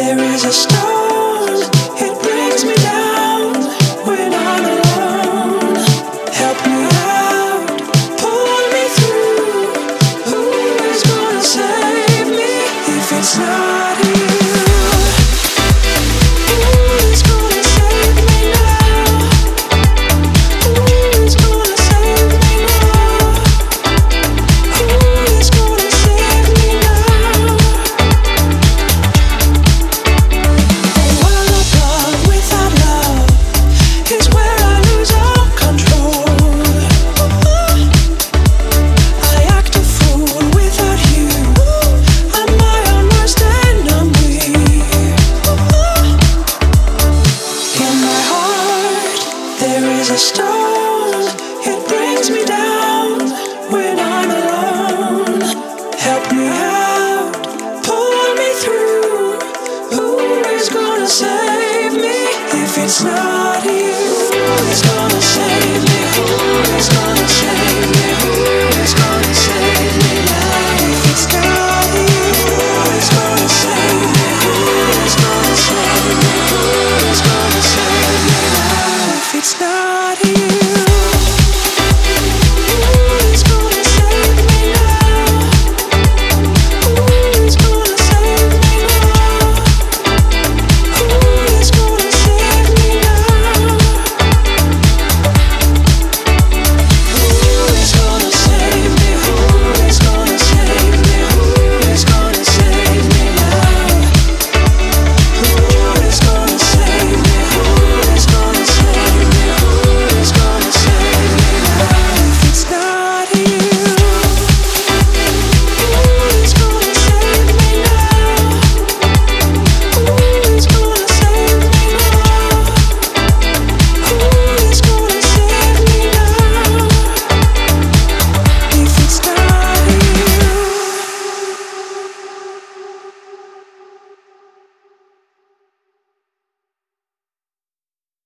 There is a stone, it brings me down when I'm alone. Help me out, pull me through. Who is gonna save me if it's not you? A stone, it brings me down when I'm alone. Help me out, pull me through. Who is gonna save me if it's not you? Who is gonna save me? Who is gonna